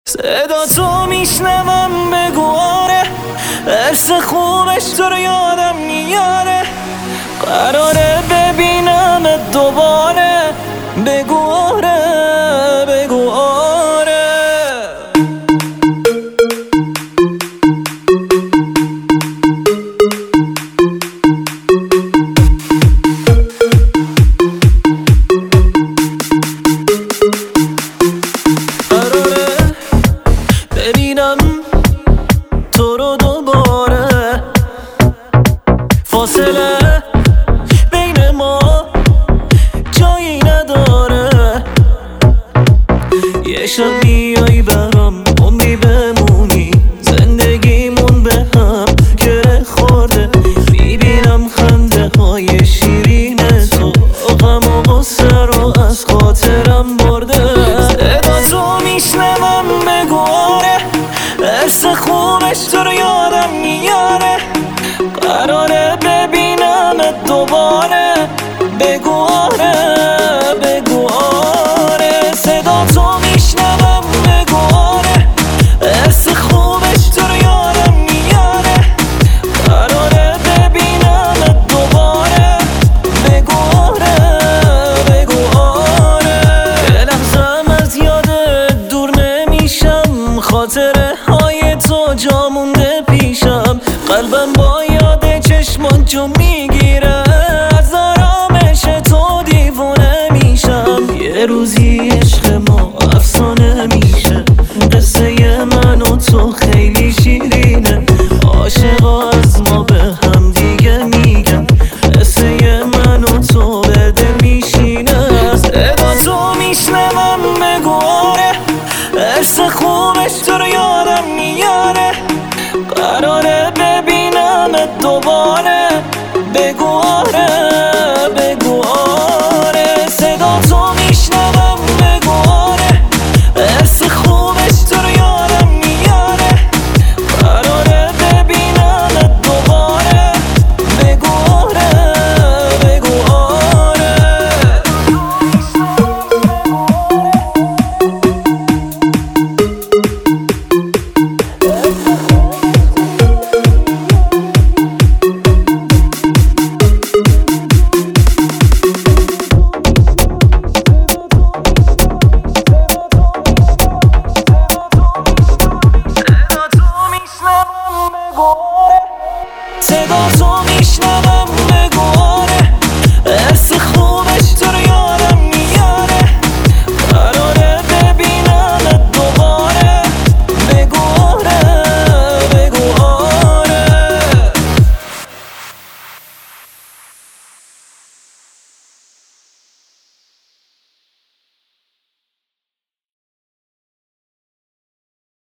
صدا تو میشنوم بگو آره، حس خوبش تو رو یادم میاره، قراره ببینمت دوباره، بگو آره بگو آره. قراره ببینم تو رو دوباره، فاصله بین ما جایی نداره، یه شب بیایی برام عمری بمونی، زندگیمون به هم گره خورده، میبینم خنده های شیرین تو غم و غصه رو از خاطرم برده. صدا تو میشنوم بگو آره، حس خوبش تو رو یادم میاره، قراره ببینمت دوباره، بگو آره بگو آره. صدا تو میشنوم بگو آره، حس خوبش تو رو یادم میاره، قراره ببینمت دوباره، بگو آره بگو آره. یه لحظه‌ام از یادت دور نمیشم، خاطره های تو جا مونده پیشم، قلبم با یاد چشمان جو میگیره، از آرامش تو دیوونه میشم، یه روزی عشق ما افسانه میشه، قصه من و تو خیلی شیرینه، عاشقا از ما به هم دیگه میگن، قصه من و تو به دل میشینه. صدا تو میشنوم بگو آره، حس خوبش تو رو یادم میاره، قراره ببینمت دوباره،